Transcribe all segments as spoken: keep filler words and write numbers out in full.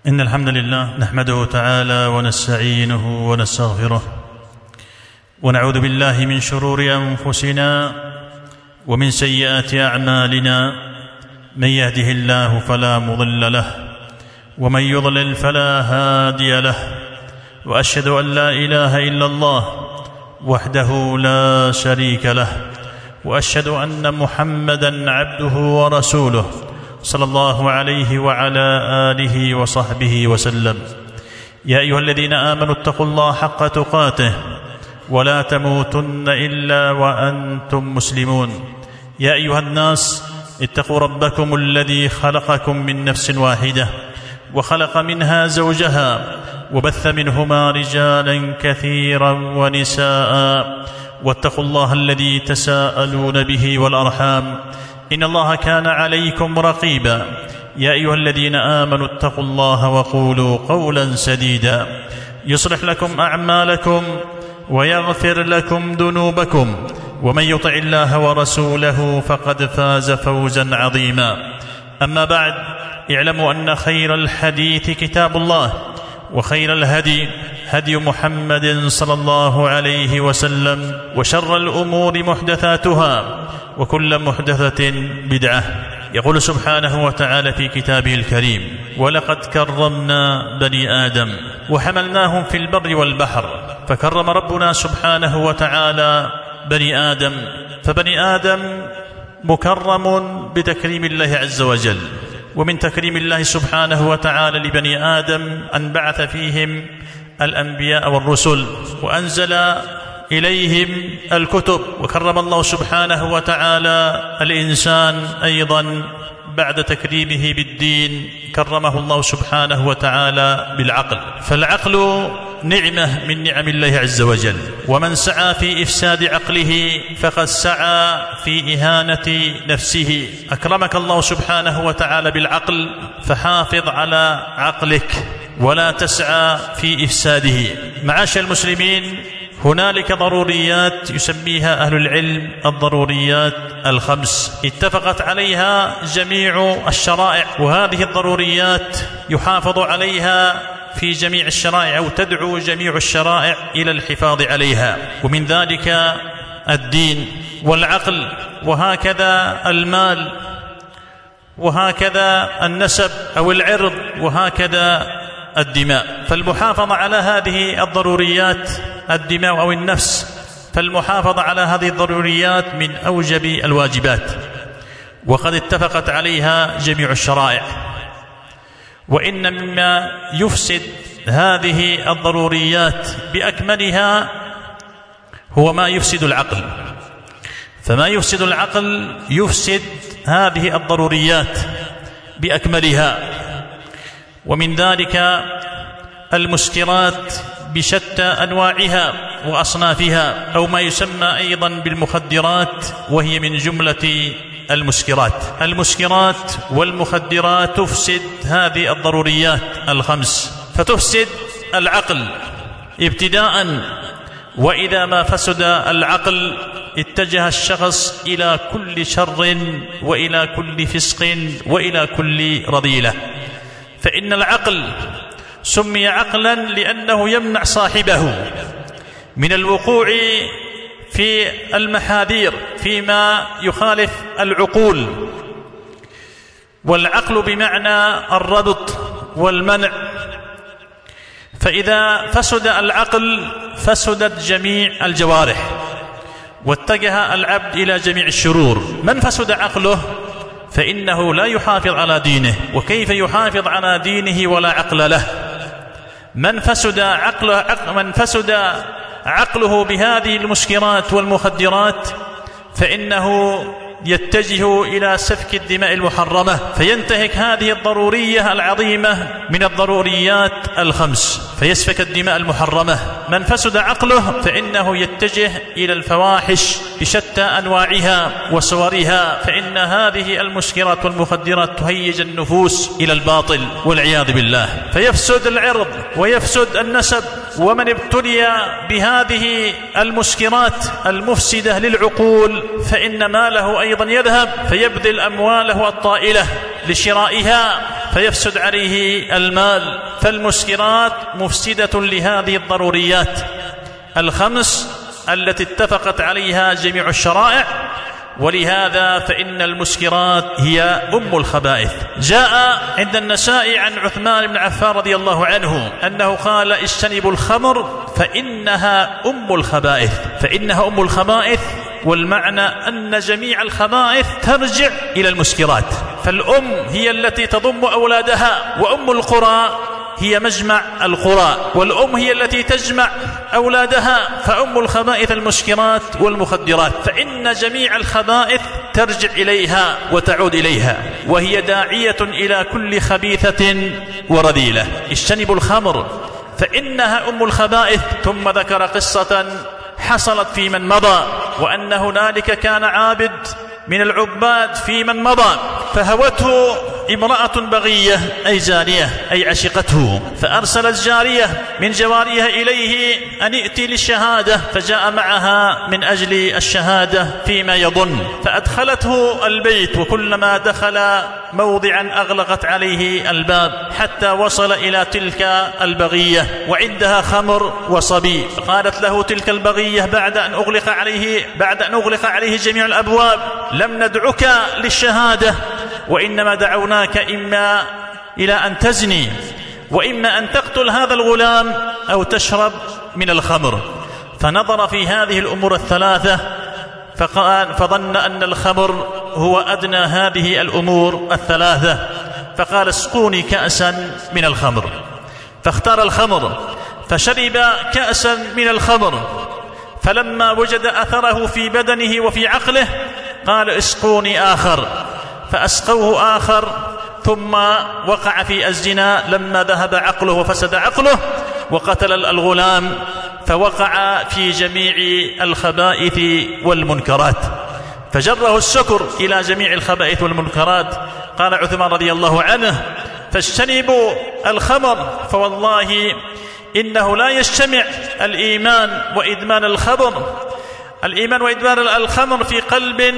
إن الحمد لله نحمده تعالى ونستعينه ونستغفره ونعوذ بالله من شرور أنفسنا ومن سيئات أعمالنا. من يهده الله فلا مضل له ومن يضلل فلا هادي له، وأشهد أن لا إله إلا الله وحده لا شريك له، وأشهد أن محمدًا عبده ورسوله صلى الله عليه وعلى آله وصحبه وسلم. يا أيها الذين آمنوا اتقوا الله حق تقاته ولا تموتن إلا وأنتم مسلمون. يا أيها الناس اتقوا ربكم الذي خلقكم من نفس واحدة وخلق منها زوجها وبث منهما رجالا كثيرا ونساء، واتقوا الله الذي تساءلون به والأرحام إن الله كان عليكم رقيبا. يا أيها الذين آمنوا اتقوا الله وقولوا قولا سديدا يصلح لكم أعمالكم ويغفر لكم ذنوبكم، ومن يطع الله ورسوله فقد فاز فوزا عظيما. أما بعد، اعلموا أن خير الحديث كتاب الله، وخير الهدي هدي محمد صلى الله عليه وسلم، وشر الأمور محدثاتها وكل محدثة بدعة. يقول سبحانه وتعالى في كتابه الكريم: ولقد كرمنا بني آدم وحملناهم في البر والبحر. فكرم ربنا سبحانه وتعالى بني آدم، فبني آدم مكرم بتكريم الله عز وجل. ومن تكريم الله سبحانه وتعالى لبني آدم أن بعث فيهم الأنبياء والرسل وأنزل إليهم الكتب. وكرم الله سبحانه وتعالى الإنسان أيضا بعد تكريمه بالدين، كرمه الله سبحانه وتعالى بالعقل. فالعقل نعمة من نعم الله عز وجل، ومن سعى في إفساد عقله فقد سعى في إهانة نفسه. أكرمك الله سبحانه وتعالى بالعقل، فحافظ على عقلك ولا تسعى في إفساده. معاشر المسلمين، هنالك ضروريات يسميها أهل العلم الضروريات الخمس، اتفقت عليها جميع الشرائع، وهذه الضروريات يحافظ عليها في جميع الشرائع، أو تدعو جميع الشرائع إلى الحفاظ عليها. ومن ذلك الدين والعقل، وهكذا المال، وهكذا النسب أو العرض، وهكذا الدماء. فالمحافظة على هذه الضروريات، الدماء أو النفس، فالمحافظة على هذه الضروريات من أوجب الواجبات، وقد اتفقت عليها جميع الشرائع. وإن مما يفسد هذه الضروريات بأكملها هو ما يفسد العقل. فما يفسد العقل يفسد هذه الضروريات بأكملها. ومن ذلك المسكرات بشتى أنواعها وأصنافها، أو ما يسمى أيضا بالمخدرات، وهي من جملة المسكرات. المسكرات والمخدرات تفسد هذه الضروريات الخمس، فتفسد العقل ابتداء. وإذا ما فسد العقل اتجه الشخص إلى كل شر وإلى كل فسق وإلى كل رذيلة. فإن العقل سمي عقلا لأنه يمنع صاحبه من الوقوع في المحاذير فيما يخالف العقول. والعقل بمعنى الربط والمنع، فإذا فسد العقل فسدت جميع الجوارح، واتجه العبد إلى جميع الشرور. من فسد عقله فإنه لا يحافظ على دينه، وكيف يحافظ على دينه ولا عقل له؟ من فسد عقله, من فسد عقله بهذه المسكرات والمخدرات فإنه يتجه إلى سفك الدماء المحرمة، فينتهك هذه الضرورية العظيمة من الضروريات الخمس، فيسفك الدماء المحرمة. من فسد عقله فإنه يتجه إلى الفواحش بشتى أنواعها وصورها، فإن هذه المسكرات والمخدرات تهيج النفوس إلى الباطل والعياذ بالله، فيفسد العرض ويفسد النسب. ومن ابتلي بهذه المسكرات المفسدة للعقول فإن ماله أيضا يذهب، فيبذل أمواله الطائلة لشرائها، فيفسد عليه المال. فالمسكرات مفسدة لهذه الضروريات الخمس التي اتفقت عليها جميع الشرائع، ولهذا فإن المسكرات هي أم الخبائث. جاء عند النسائي عن عثمان بن عفان رضي الله عنه أنه قال: اجتنبوا الخمر فإنها أم الخبائث. فإنها أم الخبائث، والمعنى أن جميع الخبائث ترجع إلى المسكرات. فالأم هي التي تضم أولادها، وأم القرى هي مجمع القرى، والأم هي التي تجمع أولادها. فأم الخبائث المسكرات والمخدرات، فإن جميع الخبائث ترجع إليها وتعود إليها، وهي داعية إلى كل خبيثة ورذيلة. اجتنبوا الخمر فإنها أم الخبائث. ثم ذكر قصة حصلت في من مضى، وأن هنالك كان عابد من العباد في من مضى، فهوته امرأة بغية أي زانية أي عشقته، فأرسلت جارية من جواريها إليه أن ائتي للشهادة، فجاء معها من أجل الشهادة فيما يظن، فأدخلته البيت، وكلما دخل موضعا أغلقت عليه الباب حتى وصل إلى تلك البغية وعندها خمر وصبي. فقالت له تلك البغية بعد أن أغلق عليه بعد أن أغلق عليه جميع الأبواب: لم ندعك للشهادة، وإنما دعوناك إما إلى أن تزني، وإما أن تقتل هذا الغلام، أو تشرب من الخمر. فنظر في هذه الأمور الثلاثة فقال فظن أن الخمر هو أدنى هذه الأمور الثلاثة، فقال: اسقوني كأسا من الخمر. فاختار الخمر فشرب كأسا من الخمر، فلما وجد أثره في بدنه وفي عقله قال: اسقوني آخر. فأسقوه آخر، ثم وقع في الزنا لما ذهب عقله وفسد عقله، وقتل الغلام، فوقع في جميع الخبائث والمنكرات، فجره السكر إلى جميع الخبائث والمنكرات. قال عثمان رضي الله عنه: فاجتنبوا الخمر، فوالله إنه لا يجتمع الإيمان وإدمان الخمر الإيمان وإدمان الخمر في قلب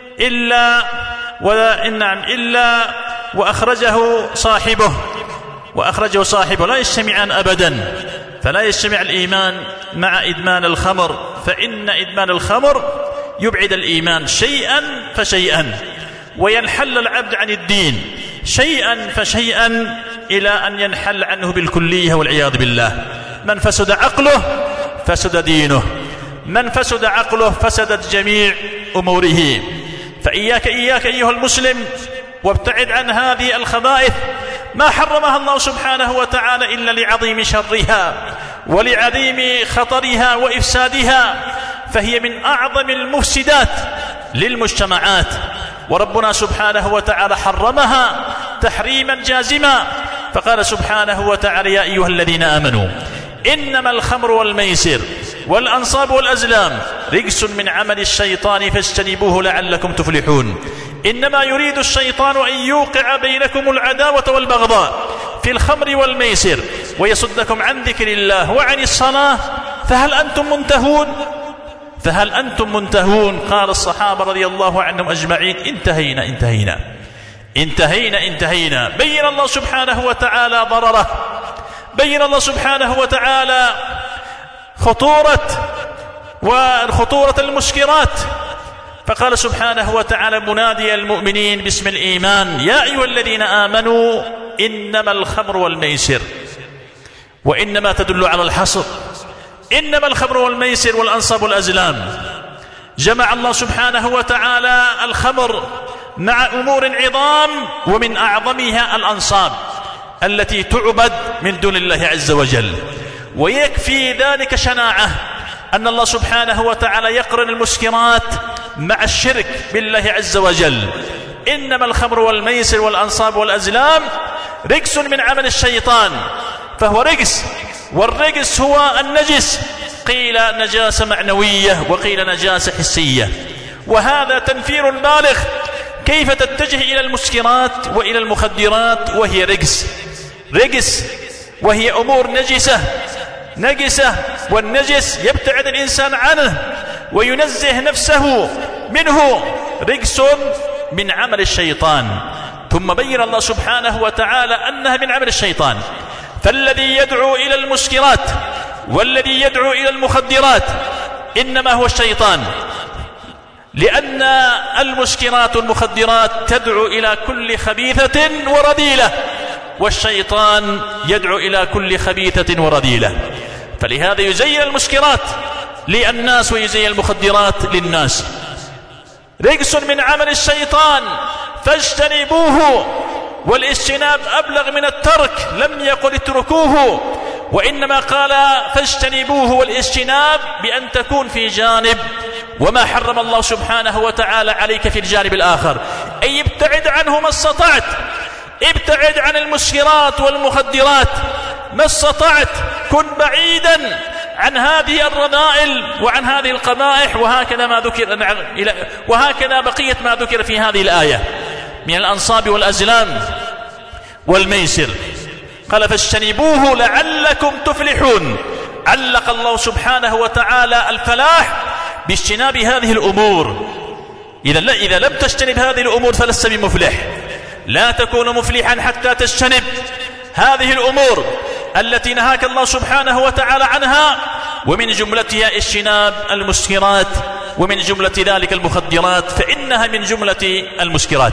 إلا وإنعم إلا وأخرجه صاحبه وأخرجه صاحبه لا يجتمعان أبدا. فلا يجتمع الإيمان مع إدمان الخمر، فإن إدمان الخمر يبعد الإيمان شيئا فشيئا، وينحل العبد عن الدين شيئا فشيئا إلى أن ينحل عنه بالكلية والعياذ بالله. من فسد عقله فسد دينه، من فسد عقله فسدت جميع أموره. فإياك إياك أيها المسلم وابتعد عن هذه الخبائث، ما حرمها الله سبحانه وتعالى إلا لعظيم شرها ولعظيم خطرها وإفسادها، فهي من أعظم المفسدات للمجتمعات، وربنا سبحانه وتعالى حرمها تحريما جازما. فقال سبحانه وتعالى: يا أيها الذين آمنوا إنما الخمر والميسر والأنصاب والأزلام رجس من عمل الشيطان فاجتنبوه لعلكم تفلحون. إنما يريد الشيطان أن يوقع بينكم العداوة والبغضاء في الخمر والميسر ويصدكم عن ذكر الله وعن الصلاة فهل أنتم منتهون فهل أنتم منتهون قال الصحابة رضي الله عنهم أجمعين: انتهينا انتهينا انتهينا انتهينا. بين الله سبحانه وتعالى ضرره، بين الله سبحانه وتعالى خطورة وخطورة المسكرات، فقال سبحانه وتعالى مناديا المؤمنين باسم الإيمان: يا أيها الذين آمنوا إنما الخمر والميسر، وإنما تدل على الحصر، إنما الخمر والميسر والأنصاب والأزلام. جمع الله سبحانه وتعالى الخمر مع أمور عظام، ومن أعظمها الأنصاب التي تعبد من دون الله عز وجل. ويكفي ذلك شناعة أن الله سبحانه وتعالى يقرن المسكرات مع الشرك بالله عز وجل. إنما الخمر والميسر والأنصاب والأزلام رجس من عمل الشيطان، فهو رجس، والرجس هو النجس، قيل نجاسة معنوية وقيل نجاسة حسية، وهذا تنفير بالغ. كيف تتجه إلى المسكرات وإلى المخدرات وهي رجس رجس وهي أمور نجسة نجسة والنجس يبتعد الإنسان عنه وينزه نفسه منه. رجس من عمل الشيطان، ثم بين الله سبحانه وتعالى أنها من عمل الشيطان. فالذي يدعو إلى المسكرات والذي يدعو إلى المخدرات إنما هو الشيطان، لأن المسكرات والمخدرات تدعو إلى كل خبيثة ورذيلة، والشيطان يدعو إلى كل خبيثة ورذيلة. فلهذا يزين المسكرات للناس ويزين المخدرات للناس. رجس من عمل الشيطان فاجتنبوه، والاجتناب أبلغ من الترك، لم يقل اتركوه، وإنما قال فاجتنبوه، والاجتناب بأن تكون في جانب وما حرم الله سبحانه وتعالى عليك في الجانب الآخر، أي ابتعد عنه ما استطعت، ابتعد عن المسكرات والمخدرات ما استطعت، كن بعيدا عن هذه الرذائل وعن هذه القبائح. وهكذا ما ذكر وهكذا بقية ما ذكر في هذه الآية من الأنصاب والأزلام والميسر. قال فاجتنبوه لعلكم تفلحون. علق الله سبحانه وتعالى الفلاح باجتناب هذه الأمور. إذا لا إذا لم تجتنب هذه الأمور فلست بمفلح، لا تكون مفلحا حتى تجتنب هذه الأمور التي نهاك الله سبحانه وتعالى عنها، ومن جملتها اجتناب المسكرات، ومن جملة ذلك المخدرات، فإنها من جملة المسكرات.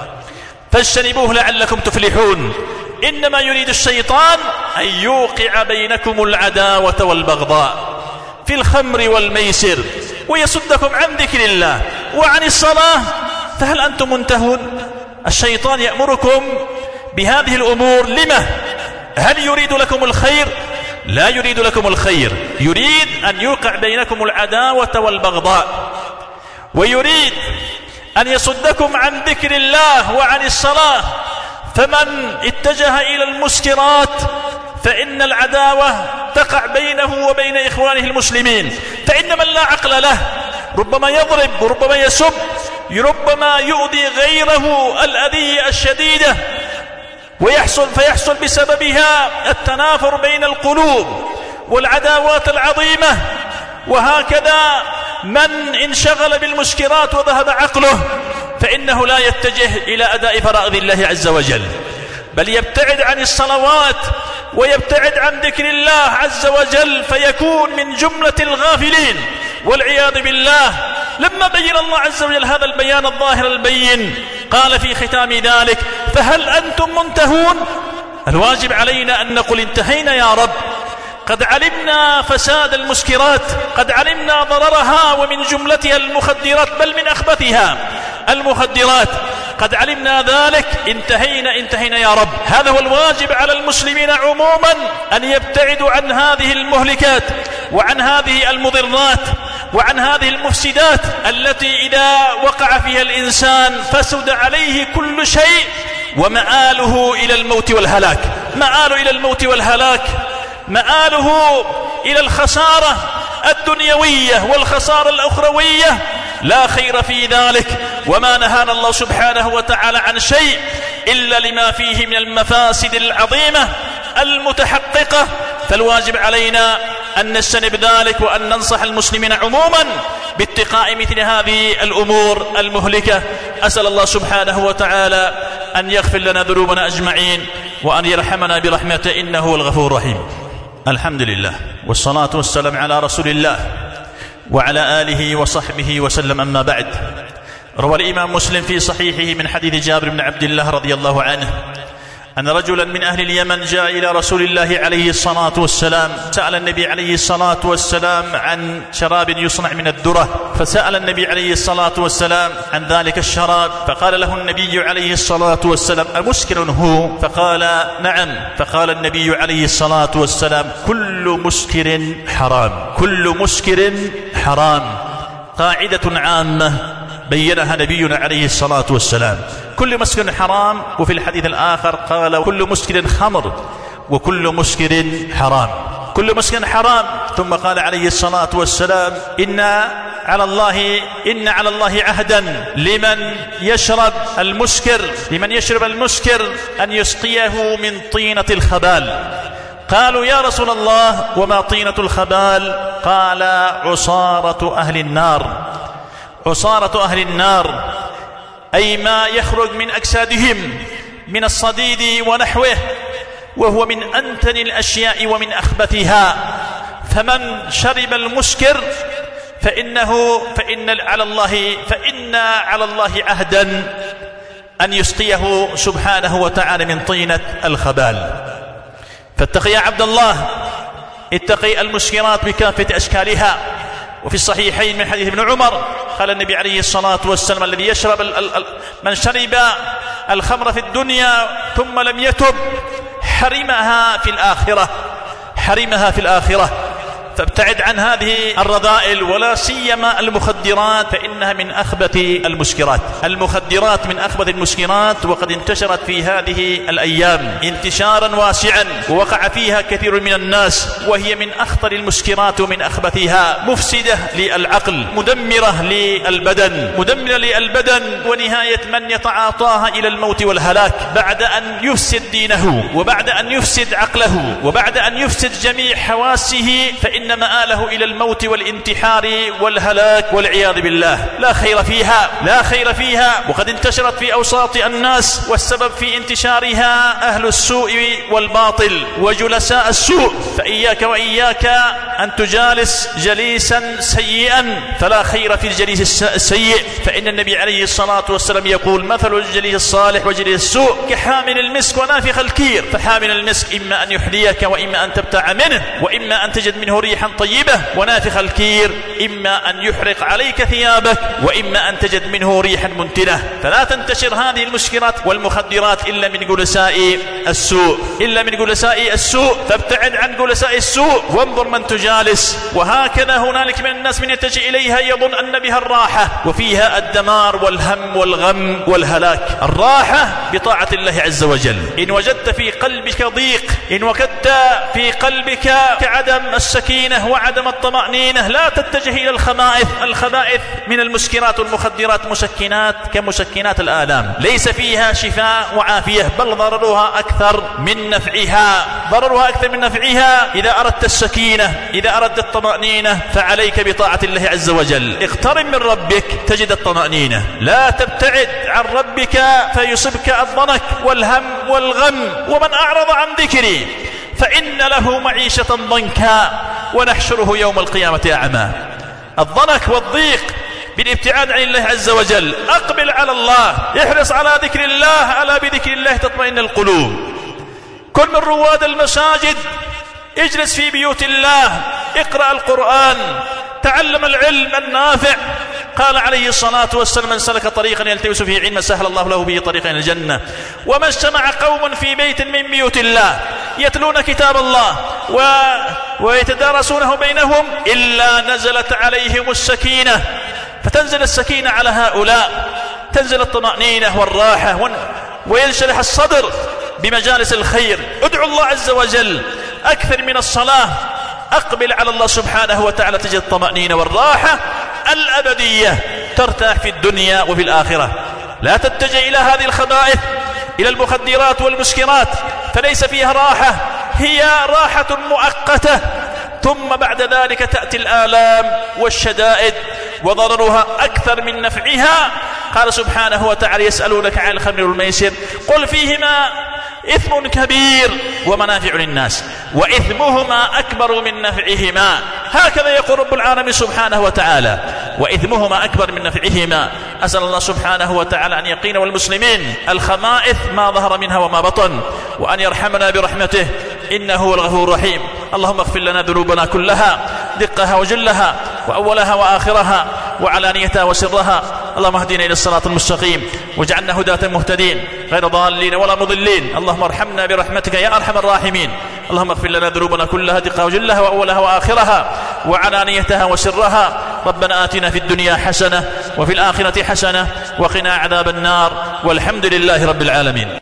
فاجتنبوه لعلكم تفلحون. إنما يريد الشيطان أن يوقع بينكم العداوة والبغضاء في الخمر والميسر، ويصدكم عن ذكر الله وعن الصلاة، فهل أنتم منتهون؟ الشيطان يأمركم بهذه الأمور لما؟ هل يريد لكم الخير؟ لا يريد لكم الخير، يريد أن يوقع بينكم العداوة والبغضاء، ويريد أن يصدكم عن ذكر الله وعن الصلاة. فمن اتجه إلى المسكرات فإن العداوة تقع بينه وبين إخوانه المسلمين، فإن من لا عقل له ربما يضرب وربما يسب، ربما يؤذي غيره الأذية الشديدة، ويحصل فيحصل بسببها التنافر بين القلوب والعداوات العظيمة. وهكذا من انشغل بالمسكرات وذهب عقله فإنه لا يتجه إلى أداء فرائض الله عز وجل، بل يبتعد عن الصلوات ويبتعد عن ذكر الله عز وجل، فيكون من جملة الغافلين والعياذ بالله. لما بين الله عز وجل هذا البيان الظاهر البين قال في ختام ذلك فهل أنتم منتهون؟ الواجب علينا أن نقول انتهينا يا رب، قد علمنا فساد المسكرات، قد علمنا ضررها، ومن جملتها المخدرات، بل من أخبثها المخدرات، قد علمنا ذلك، انتهينا انتهينا يا رب. هذا هو الواجب على المسلمين عموما، أن يبتعدوا عن هذه المهلكات وعن هذه المضرات وعن هذه المفسدات التي إذا وقع فيها الإنسان فسد عليه كل شيء، ومآله إلى الموت والهلاك، مآله إلى الموت والهلاك، مآله إلى الخسارة الدنيوية والخسارة الأخروية، لا خير في ذلك. وما نهانا الله سبحانه وتعالى عن شيء إلا لما فيه من المفاسد العظيمة المتحققة، فالواجب علينا أن نجتنب ذلك وأن ننصح المسلمين عموما باتقاء مثل هذه الأمور المهلكة. أسأل الله سبحانه وتعالى أن يغفر لنا ذنوبنا أجمعين وأن يرحمنا برحمته، إنه هو الغفور الرحيم. الحمد لله والصلاة والسلام على رسول الله وعلى آله وصحبه وسلم. أما بعد، روى الإمام مسلم في صحيحه من حديث جابر بن عبد الله رضي الله عنه أن رجلا من أهل اليمن جاء إلى رسول الله عليه الصلاة والسلام، سأل النبي عليه الصلاة والسلام عن شراب يصنع من الذرة، فسأل النبي عليه الصلاة والسلام عن ذلك الشراب، فقال له النبي عليه الصلاة والسلام أمسكر هو؟ فقال نعم. فقال النبي عليه الصلاة والسلام كل مسكر حرام، كل مسكر حرام. قاعدة عامة بينها نبينا عليه الصلاة والسلام، كل مسكر حرام. وفي الحديث الآخر قال كل مسكر خمر وكل مسكر حرام، كل مسكر حرام. ثم قال عليه الصلاة والسلام إن على الله إن على الله عهدا لمن يشرب المسكر لمن يشرب المسكر أن يسقيه من طينة الخبال. قالوا يا رسول الله وما طينة الخبال؟ قال عصارة أهل النار، عصارة أهل النار. أي ما يخرج من أجسادهم من الصديد ونحوه، وهو من أنتن الأشياء ومن أخبثها. فمن شرب المسكر فإنه فإن على الله فإن على الله عهدا أن يسقيه سبحانه وتعالى من طينة الخبال. فاتقي يا عبد الله، اتقي المسكرات بكافة أشكالها. وفي الصحيحين من حديث ابن عمر قال النبي عليه الصلاة والسلام: الذي يشرب من شرب الخمر في الدنيا ثم لم يتب حرمها في الآخرة، حرمها في الآخرة. فابتعد عن هذه الرذائل، ولا سيما المخدرات، فإنها من أخبث المسكرات. المخدرات من أخبث المسكرات، وقد انتشرت في هذه الأيام انتشارا واسعا، ووقع فيها كثير من الناس، وهي من أخطر المسكرات ومن أخبثها، مفسدة للعقل، مدمرة للبدن، مدمرة للبدن ونهاية من يتعاطاها إلى الموت والهلاك، بعد أن يفسد دينه، وبعد أن يفسد عقله، وبعد أن يفسد جميع حواسه، فإن إن مآله إلى الموت والانتحار والهلاك والعياذ بالله. لا خير فيها، لا خير فيها، وقد انتشرت في أوساط الناس، والسبب في انتشارها أهل السوء والباطل وجلساء السوء. فإياك وإياك أن تجالس جليسا سيئا، فلا خير في الجليس السيء. فإن النبي عليه الصلاة والسلام يقول: مثل الجليس الصالح وجليس السوء كحامل المسك ونافخ الكير. فحامل المسك إما أن يحذيك وإما أن تبتاع منه، وإما أن تجد منه ريحا طيبة، ونافخ الكير إما أن يحرق عليك ثيابك، وإما أن تجد منه ريحا منتنة. فلا تنتشر هذه المسكرات والمخدرات إلا من جلساء السوء، إلا من جلساء السوء. فابتعد عن جلساء السوء وانظر من تجالس. وهكذا هنالك من الناس من يتجه إليها يظن أن بها الراحة، وفيها الدمار والهم والغم والهلاك. الراحة بطاعة الله عز وجل. إن وجدت في قلبك ضيق، إن وجدت في قلبك كعدم السكينة وعدم الطمأنينة، لا تتجه إلى الخبائث. الخبائث من المسكرات والمخدرات مسكنات كمسكنات الآلام، ليس فيها شفاء وعافية، بل ضررها أكثر من نفعها، ضررها أكثر من نفعها. إذا أردت السكينة، إذا أردت الطمأنينة، فعليك بطاعة الله عز وجل. اقترب من ربك تجد الطمأنينة، لا تبتعد عن ربك فيصبك الضنك والهم والغم. ومن أعرض عن ذكري فإن له معيشة ضنكا ونحشره يوم القيامة أعمى. الضنك والضيق بالابتعاد عن الله عز وجل. أقبل على الله، احرص على ذكر الله، ألا بذكر الله تطمئن القلوب. كن من رواد المساجد، اجلس في بيوت الله، اقرأ القرآن، تعلم العلم النافع. قال عليه الصلاة والسلام: من سلك طريقا يلتمس فيه علما سهل الله له به طريقا إلى الجنة. وما اجتمع قوم في بيت من بيوت الله يتلون كتاب الله و... ويتدارسونه بينهم إلا نزلت عليهم السكينة. فتنزل السكينة على هؤلاء، تنزل الطمأنينة والراحة و... وينشرح الصدر بمجالس الخير. ادعو الله عز وجل، أكثر من الصلاة، أقبل على الله سبحانه وتعالى، تجد الطمأنينة والراحة الأبدية، ترتاح في الدنيا وفي الآخرة. لا تتجه إلى هذه الخبائث، إلى المخدرات والمسكرات، فليس فيها راحة، هي راحة مؤقتة، ثم بعد ذلك تأتي الآلام والشدائد، وضررها أكثر من نفعها. قال سبحانه وتعالى: يسألونك عن الخمر والميسر قل فيهما إثم كبير ومنافع للناس وإثمهما أكبر من نفعهما. هكذا يقول رب العالمين سبحانه وتعالى: وإثمهما أكبر من نفعهما. أسأل الله سبحانه وتعالى أن يقينا والمسلمين الخبائث ما ظهر منها وما بطن، وأن يرحمنا برحمته إنه هو الغفور الرحيم. اللهم اغفر لنا ذنوبنا كلها، دقها وجلها، وأولها وآخرها، وعلانيتها وسرها. اللهم اهدنا إلى الصراط المستقيم، واجعلنا هداة مهتدين غير ضالين ولا مضلين. اللهم ارحمنا برحمتك يا أرحم الراحمين. اللهم اغفر لنا ذنوبنا كلها، دقها وجلها، وأولها وآخرها، وعلانيتها وسرها. ربنا آتنا في الدنيا حسنة وفي الآخرة حسنة وقنا عذاب النار، والحمد لله رب العالمين.